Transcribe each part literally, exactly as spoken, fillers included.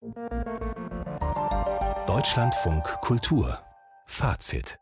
Deutschlandfunk Kultur Fazit.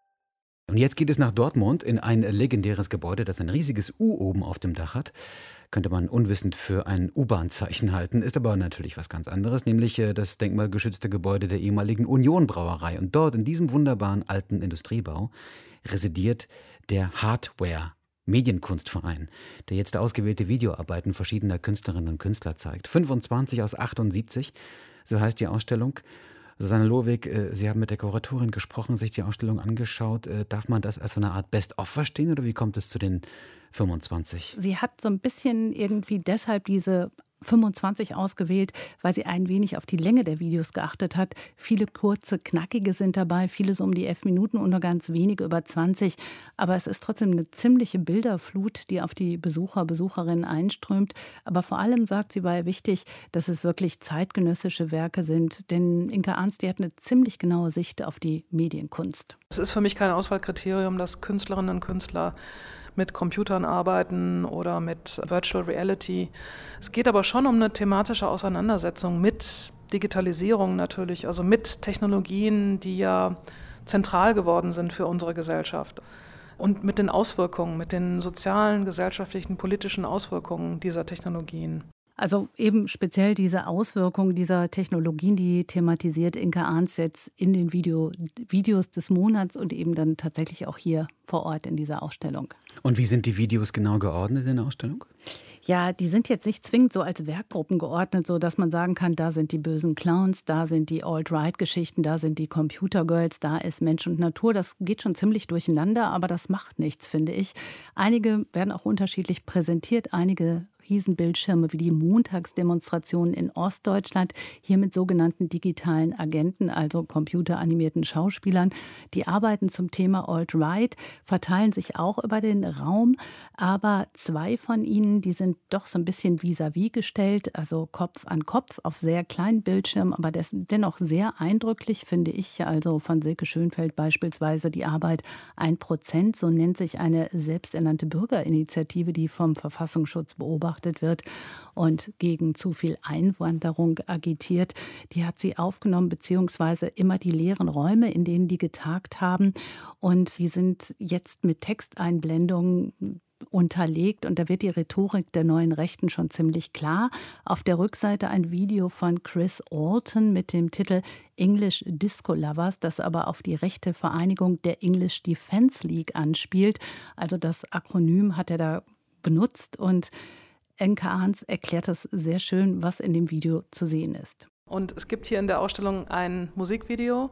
Und jetzt geht es nach Dortmund in ein legendäres Gebäude, das ein riesiges U oben auf dem Dach hat. Könnte man unwissend für ein U-Bahn-Zeichen halten, ist aber natürlich was ganz anderes, nämlich das denkmalgeschützte Gebäude der ehemaligen Union Brauerei. Und dort, in diesem wunderbaren alten Industriebau, residiert der Hardware Medienkunstverein, der jetzt ausgewählte Videoarbeiten verschiedener Künstlerinnen und Künstler zeigt. fünfundzwanzig aus achtundsiebzig, so heißt die Ausstellung. Susanne Lohwig, Sie haben mit der Kuratorin gesprochen, sich die Ausstellung angeschaut. Darf man das als so eine Art Best-of verstehen oder wie kommt es zu den fünfundzwanzig? Sie hat so ein bisschen irgendwie deshalb diese fünfundzwanzig ausgewählt, weil sie ein wenig auf die Länge der Videos geachtet hat. Viele kurze, knackige sind dabei, viele so um die elf Minuten und nur ganz wenige über zwanzig. Aber es ist trotzdem eine ziemliche Bilderflut, die auf die Besucher, Besucherinnen einströmt. Aber vor allem, sagt sie, war ihr wichtig, dass es wirklich zeitgenössische Werke sind. Denn Inka Arndt, die hat eine ziemlich genaue Sicht auf die Medienkunst. Es ist für mich kein Auswahlkriterium, dass Künstlerinnen und Künstler mit Computern arbeiten oder mit Virtual Reality. Es geht aber schon um eine thematische Auseinandersetzung mit Digitalisierung natürlich, also mit Technologien, die ja zentral geworden sind für unsere Gesellschaft. Und mit den Auswirkungen, mit den sozialen, gesellschaftlichen, politischen Auswirkungen dieser Technologien. Also eben speziell diese Auswirkungen dieser Technologien, die thematisiert Inka Arndt jetzt in den Video, Videos des Monats und eben dann tatsächlich auch hier vor Ort in dieser Ausstellung. Und wie sind die Videos genau geordnet in der Ausstellung? Ja, die sind jetzt nicht zwingend so als Werkgruppen geordnet, so dass man sagen kann, da sind die bösen Clowns, da sind die Alt-Right-Geschichten, da sind die Computer-Girls, da ist Mensch und Natur. Das geht schon ziemlich durcheinander, aber das macht nichts, finde ich. Einige werden auch unterschiedlich präsentiert, einige Riesenbildschirme wie die Montagsdemonstrationen in Ostdeutschland, hier mit sogenannten digitalen Agenten, also computeranimierten Schauspielern. Die Arbeiten zum Thema Alt-Right verteilen sich auch über den Raum, aber zwei von ihnen, die sind doch so ein bisschen vis-à-vis gestellt, also Kopf an Kopf auf sehr kleinen Bildschirmen, aber dennoch sehr eindrücklich, finde ich. Also von Silke Schönfeld beispielsweise die Arbeit ein Prozent, so nennt sich eine selbsternannte Bürgerinitiative, die vom Verfassungsschutz beobachtet wird und gegen zu viel Einwanderung agitiert. Die hat sie aufgenommen, beziehungsweise immer die leeren Räume, in denen die getagt haben. Und sie sind jetzt mit Texteinblendungen unterlegt und da wird die Rhetorik der neuen Rechten schon ziemlich klar. Auf der Rückseite ein Video von Chris Alton mit dem Titel English Disco Lovers, das aber auf die rechte Vereinigung der English Defence League anspielt. Also das Akronym hat er da benutzt und Inka Arndt erklärt das sehr schön, was in dem Video zu sehen ist. Und es gibt hier in der Ausstellung ein Musikvideo,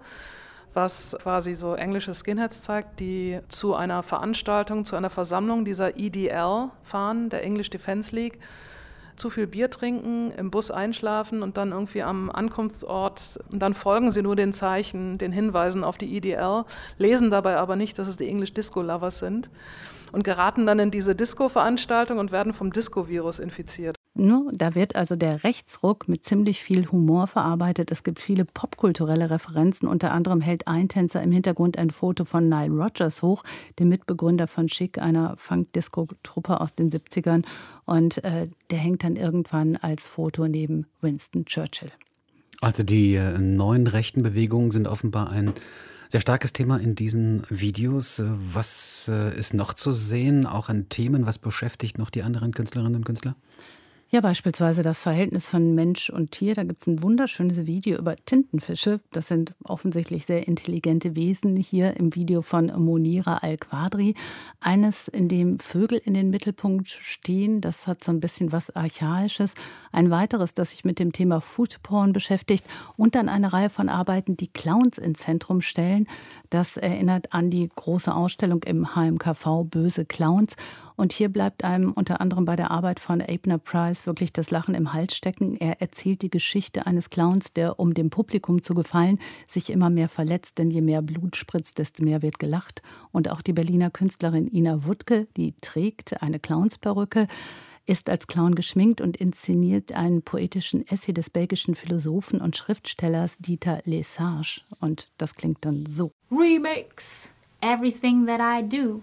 was quasi so englische Skinheads zeigt, die zu einer Veranstaltung, zu einer Versammlung dieser E D L fahren, der English Defence League, zu viel Bier trinken, im Bus einschlafen und dann irgendwie am Ankunftsort, und dann folgen sie nur den Zeichen, den Hinweisen auf die E D L, lesen dabei aber nicht, dass es die English Disco Lovers sind und geraten dann in diese Disco-Veranstaltung und werden vom Disco-Virus infiziert. Da wird also der Rechtsruck mit ziemlich viel Humor verarbeitet. Es gibt viele popkulturelle Referenzen. Unter anderem hält ein Tänzer im Hintergrund ein Foto von Nile Rodgers hoch, dem Mitbegründer von Chic, einer Funk-Disco-Truppe aus den siebzigern. Und äh, der hängt dann irgendwann als Foto neben Winston Churchill. Also die äh, neuen rechten Bewegungen sind offenbar ein sehr starkes Thema in diesen Videos. Was äh, ist noch zu sehen, auch an Themen? Was beschäftigt noch die anderen Künstlerinnen und Künstler? Ja, beispielsweise das Verhältnis von Mensch und Tier. Da gibt es ein wunderschönes Video über Tintenfische. Das sind offensichtlich sehr intelligente Wesen hier im Video von Monira Al-Quadri. Eines, in dem Vögel in den Mittelpunkt stehen, das hat so ein bisschen was Archaisches. Ein weiteres, das sich mit dem Thema Foodporn beschäftigt und dann eine Reihe von Arbeiten, die Clowns ins Zentrum stellen. Das erinnert an die große Ausstellung im H M K V Böse Clowns. Und hier bleibt einem unter anderem bei der Arbeit von Abner Price wirklich das Lachen im Hals stecken. Er erzählt die Geschichte eines Clowns, der, um dem Publikum zu gefallen, sich immer mehr verletzt. Denn je mehr Blut spritzt, desto mehr wird gelacht. Und auch die Berliner Künstlerin Ina Wuttke, die trägt eine Clownsperücke, ist als Clown geschminkt und inszeniert einen poetischen Essay des belgischen Philosophen und Schriftstellers Dieter Lesage. Und das klingt dann so. Remix everything that I do.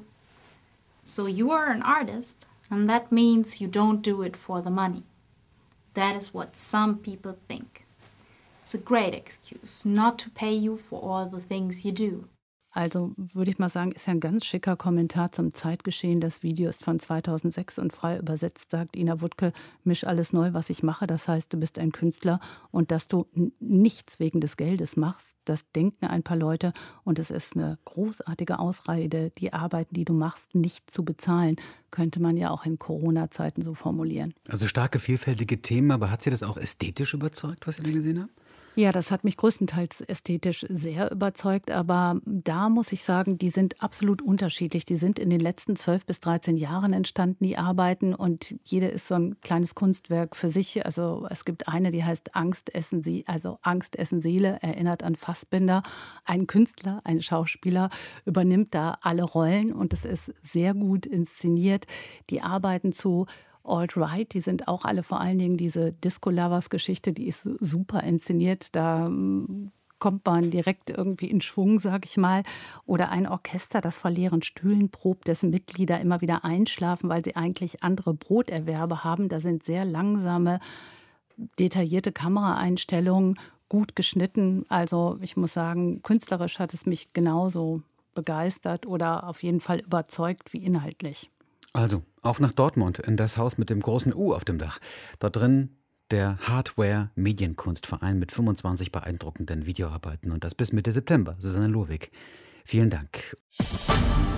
So you are an artist, and that means you don't do it for the money. That is what some people think. It's a great excuse not to pay you for all the things you do. Also würde ich mal sagen, ist ja ein ganz schicker Kommentar zum Zeitgeschehen. Das Video ist von zweitausendsechs und frei übersetzt sagt Ina Wuttke, misch alles neu, was ich mache. Das heißt, du bist ein Künstler und dass du n- nichts wegen des Geldes machst, das denken ein paar Leute. Und es ist eine großartige Ausrede, die Arbeiten, die du machst, nicht zu bezahlen. Könnte man ja auch in Corona-Zeiten so formulieren. Also starke, vielfältige Themen, aber hat Sie das auch ästhetisch überzeugt, was Sie da gesehen haben? Ja, das hat mich größtenteils ästhetisch sehr überzeugt, aber da muss ich sagen, die sind absolut unterschiedlich. Die sind in den letzten zwölf bis dreizehn Jahren entstanden, die Arbeiten, und jede ist so ein kleines Kunstwerk für sich. Also es gibt eine, die heißt Angst essen Sie, also Angst essen Seele, erinnert an Fassbinder. Ein Künstler, ein Schauspieler übernimmt da alle Rollen und es ist sehr gut inszeniert. Die Arbeiten zu Alt-Right, die sind auch alle, vor allen Dingen diese Disco-Lovers-Geschichte, die ist super inszeniert. Da mm, kommt man direkt irgendwie in Schwung, sag ich mal. Oder ein Orchester, das vor leeren Stühlen probt, dessen Mitglieder immer wieder einschlafen, weil sie eigentlich andere Broterwerbe haben. Da sind sehr langsame, detaillierte Kameraeinstellungen, gut geschnitten. Also ich muss sagen, künstlerisch hat es mich genauso begeistert oder auf jeden Fall überzeugt wie inhaltlich. Also, auf nach Dortmund, in das Haus mit dem großen U auf dem Dach. Dort drin der Hardware-Medienkunstverein mit fünfundzwanzig beeindruckenden Videoarbeiten. Und das bis Mitte September. Susanne Lohwig, vielen Dank.